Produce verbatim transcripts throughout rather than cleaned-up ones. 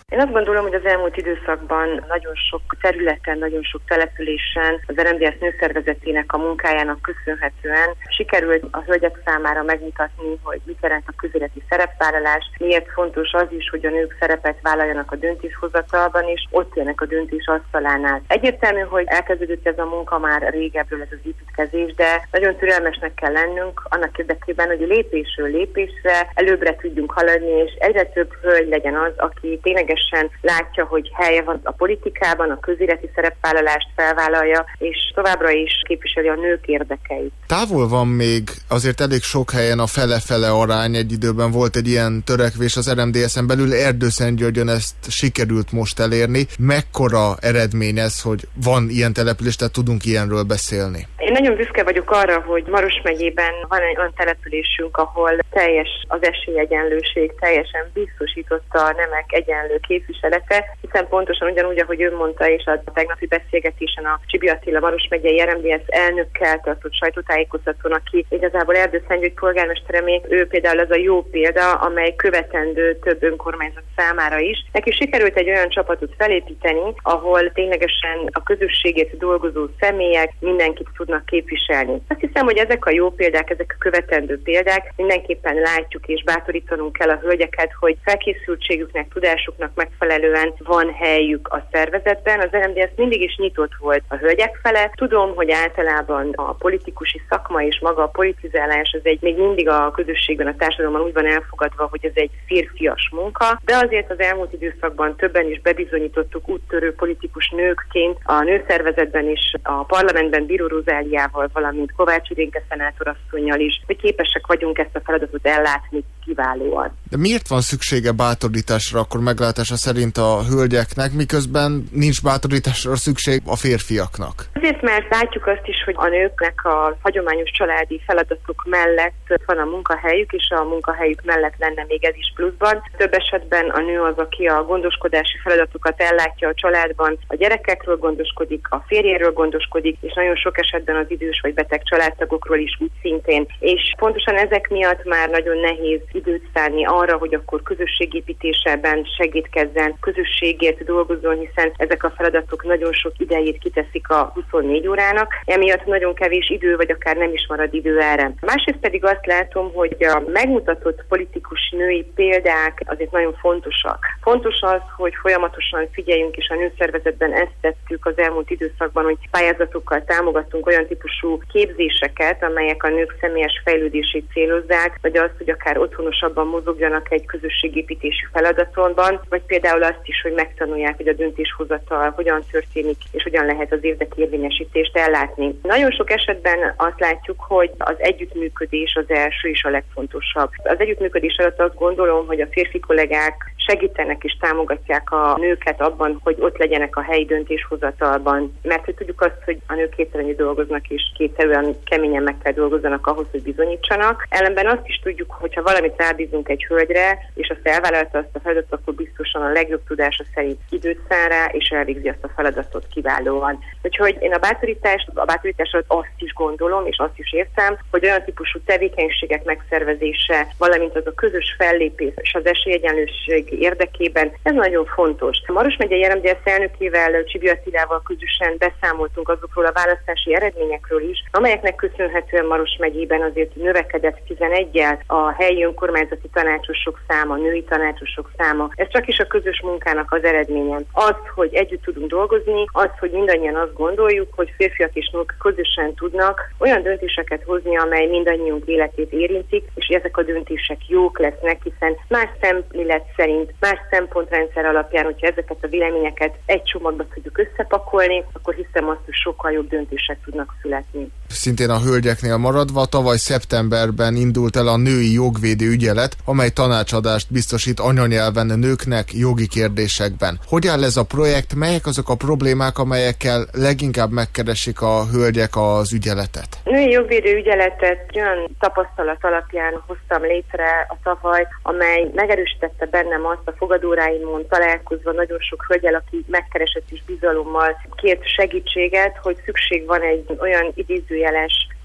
Én azt gondolom, hogy az elmúlt időszakban nagyon sok területen, nagyon sok településen az er em dé es nőszervezetének a munkájának köszönhetően sikerült a hölgyek számára megmutatni, hogy mit jelent a közéleti szerepvállalás, miért fontos az is, hogy a nők szerepet vállaljanak a döntéshozatalban, és ott élnek a döntés asztalánál. Egyértelmű, hogy elkezdődött ez a munka már régebbről, ez az építkezés, de nagyon türelmesnek kell lennünk annak érdekében, hogy lépésről lépésre előbbre tudjunk haladni, és egyre több hölgy legyen az, aki ténylegesen látja, hogy helye van a politikában, a közéleti szerepvállalást felvállalja, és továbbra is képviseli a nők érdekeit. Távol van még azért elég sok helyen a fele-fele arány, egy időben volt egy ilyen törekvés az er em dé es-en belül, Erdőszentgyörgyön ezt sikerült most elérni. Mekkora eredmény ez, hogy van ilyen település, tehát tudunk ilyenről beszélni? Én nagyon büszke vagyok arra, hogy Maros megyében van egy olyan településünk, ahol teljes az esélyegyenlőség, teljesen biztosította a nemek egyenlő képviselete, hiszen pontosan ugyanúgy, ahogy ön mondta, és a tegnapi beszélgetésen a Csibi Attila Maros megyei er em dé es elnökkel tartott sajtótájékoztatón, aki igazából Erdőszentgyörgy polgármesteremé, ő például az a jó példa, amely követendő több önkormányzat számára is. Neki sikerült egy olyan csapatot felépíteni, ahol ténylegesen a közösségét dolgozó személyek mindenkit tudnak képviselni. Azt hiszem, hogy ezek a jó példák, ezek a követendő példák, mindenképpen látjuk és bátorítanunk kell a hölgyeket, hogy felkészültségüknek, tudásuknak megfelelően van helyük a szervezetben. Az er em dé es mindig is nyitott volt a hölgyek fele. Tudom, hogy általában a politikusi szakma és maga a politizálás az egy még mindig a közösségben, a társadalomban úgy van elfogadva, hogy ez egy férfias munka, de azért az elmúlt időszakban többen is bebizonyítottuk úttörő politikus nőkként a nőszervezetben is, a parlamentben Bíró Rozáliával, valamint Kovács Irénke szenátorasszonnyal is, hogy képesek vagyunk ezt a feladatot ellátni kiválóan. De miért van szüksége bátorításra akkor meglátása szerint a hölgyeknek, miközben nincs bátorításra szükség a férfiaknak? Azért, mert látjuk azt is, hogy a nőknek a hagyományos családi feladatok mellett van a munkahelyük, és a munkahelyük mellett lenne még ez is pluszban. Több esetben a nő az, aki a gondoskodási feladatokat ellátja a családban, a gyerekekről gondoskodik, a férjéről gondoskodik, és nagyon sok esetben az idős vagy beteg családtagokról is úgy szintén. És pontosan ezek miatt már nagyon nehéz időt szánni arra, hogy akkor közösségépítésben segítkezzen, közösségért dolgozzon, hiszen ezek a feladatok nagyon sok idejét kiteszik a huszonnégy órának, emiatt nagyon kevés idő, vagy akár nem is marad idő erre. Másrészt pedig azt látom, hogy a megmutatott politikus női példák azért nagyon fontosak. Fontos az, hogy folyamatosan figyeljünk, és a nőszervezetben ezt tettük az elmúlt időszakban, hogy pályázatokkal támogattunk olyan típusú képzéseket, amelyek a nők személyes fejlődését célozzák, vagy azt, hogy akár otthonosabban mozogjanak egy közösségépítési feladatonban, vagy például azt is, hogy megtanulják, hogy a döntéshozatal hogyan történik, és hogyan lehet az érdekérvényesítést ellátni. Nagyon sok esetben azt látjuk, hogy az együttműködés az első és a legfontosabb. Az együttműködés alatt azt gondolom, hogy a férfi kollégák segítenek és támogatják a nőket abban, hogy ott legyenek a helyi döntéshozatalban. Mert hogy tudjuk azt, hogy a nők kétszerűen dolgoznak, és kétszerűen keményen meg kell dolgozzanak ahhoz, hogy bizonyítsanak. Ellenben azt is tudjuk, hogy ha valamit rábízunk egy hölgyre, és azt elvállalta azt a feladatot, akkor biztosan a legjobb tudása szerint időt szán rá, és elvégzi azt a feladatot kiválóan. Úgyhogy én a bátorítást, a bátorítás alatt azt is gondolom, és azt is értem, hogy olyan típusú tevékenységek megszervezése, valamint az a közös fellépés és az esélyegyenlőség érdekében, ez nagyon fontos. A Maros megyei er em dé es elnökével, Csibi Attilával közösen beszámoltunk azokról a választási eredményekről is, amelyeknek köszönhetően Maros megyében azért növekedett tizeneggyel a helyi önkormányzati tanácsosok száma, női tanácsosok száma. Ez csak is a közös munkának az eredménye. Az, hogy együtt tudunk dolgozni, az, hogy mindannyian azt gondoljuk, hogy férfiak és nők közösen tudnak olyan döntéseket hozni, amely mindannyiunk életét érintik, és ezek a döntések jók lesznek, hiszen más szemlélet szerint, más szempontrendszer alapján, hogyha ezeket a véleményeket egy csomagba tudjuk összepakolni, akkor hiszem azt, hogy sokkal jobb döntések tudnak születni. Szintén a hölgyeknél maradva, tavaly szeptemberben indult el a női jogvédő ügyelet, amely tanácsadást biztosít anyanyelven nőknek jogi kérdésekben. Hogy áll ez a projekt, melyek azok a problémák, amelyekkel leginkább megkeresik a hölgyek az ügyeletet? A női jogvédő ügyeletet olyan tapasztalat alapján hoztam létre a tavaly, amely megerősítette bennem azt a fogadóráimon találkozva nagyon sok hölgyel, aki megkeresett és bizalommal kért segítséget, hogy szükség van egy olyan idézőjeles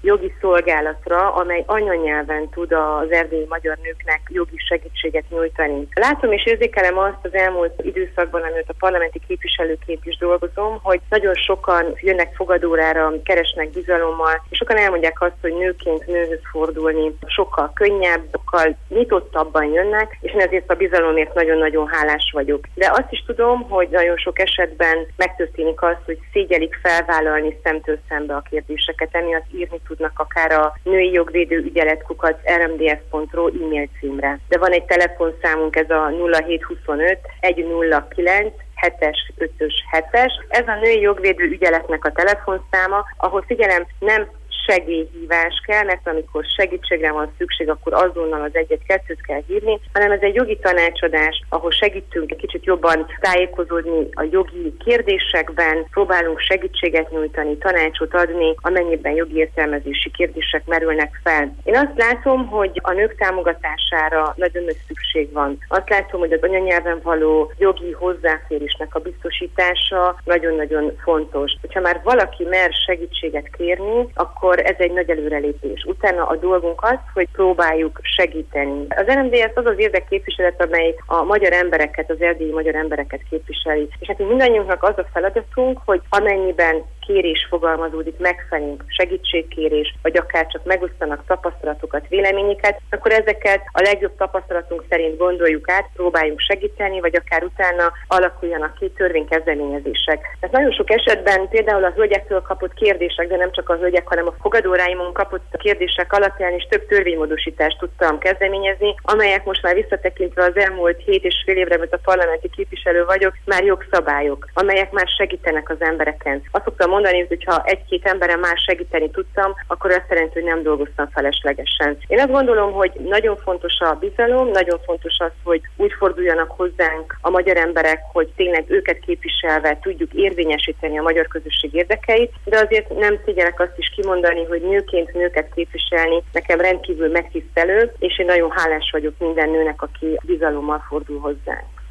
jogi szolgálatra, amely anyanyelven tud az erdélyi magyar nőknek jogi segítséget nyújtani. Látom és érzékelem azt az elmúlt időszakban, amit a parlamenti képviselőként is dolgozom, hogy nagyon sokan jönnek fogadórára, keresnek bizalommal, és sokan elmondják azt, hogy nőként nőhöz fordulni sokkal könnyebb, sokkal nyitottabban jönnek, és én ezért a bizalomért nagyon-nagyon hálás vagyok. De azt is tudom, hogy nagyon sok esetben megtörténik az, hogy szégyelik felvállalni szemtől szembe a kérdéseket, emiatt írni tudnak akár a női jogvédő ügyelet kukac r m d s pont r o e-mail címre. De van egy telefonszámunk, ez a nulla hét huszonöt egy nulla kilenc hetes ötös hetes. Ez a női jogvédő ügyeletnek a telefonszáma, ahol figyelem, nem segélyhívás kell, mert amikor segítségre van szükség, akkor azonnal az egyet-kettőt kell hívni, hanem ez egy jogi tanácsadás, ahol segítünk egy kicsit jobban tájékozódni a jogi kérdésekben, próbálunk segítséget nyújtani, tanácsot adni, amennyiben jogi értelmezési kérdések merülnek fel. Én azt látom, hogy a nők támogatására nagyon nagy szükség van. Azt látom, hogy az anyanyelven való jogi hozzáférésnek a biztosítása nagyon-nagyon fontos. Ha már valaki mer segítséget kérni, akkor ez egy nagy előrelépés. Utána a dolgunk az, hogy próbáljuk segíteni. Az er em dé es az az érdekképviselet, amely a magyar embereket, az erdélyi magyar embereket képviseli. És nekünk mindannyiunknak az a feladatunk, hogy amennyiben kérés fogalmazódik megfelelően, segítségkérés, vagy akár csak megosztanak tapasztalatokat, véleményeket, akkor ezeket a legjobb tapasztalatunk szerint gondoljuk át, próbáljunk segíteni, vagy akár utána alakuljanak ki törvénykezdeményezések. Tehát nagyon sok esetben például a hölgyektől kapott kérdések, de nem csak a hölgyek, hanem a fogadóráimon kapott kérdések alapján is több törvénymódosítást tudtam kezdeményezni, amelyek most már visszatekintve az elmúlt hét és fél évre, mert a parlamenti képviselő vagyok, már jogszabályok, amelyek már segítenek az embereken. Azt szoktam mondani, hogy ha egy-két emberen már segíteni tudtam, akkor azt jelenti, hogy nem dolgoztam feleslegesen. Én azt gondolom, hogy nagyon fontos a bizalom, nagyon fontos az, hogy úgy forduljanak hozzánk a magyar emberek, hogy tényleg őket képviselve tudjuk érvényesíteni a magyar közösség érdekeit, de azért nem szégyellek azt is kimondani, hogy nőként nőket képviselni nekem rendkívül megtisztelő, és én nagyon hálás vagyok minden nőnek, aki bizalommal fordul hozzánk.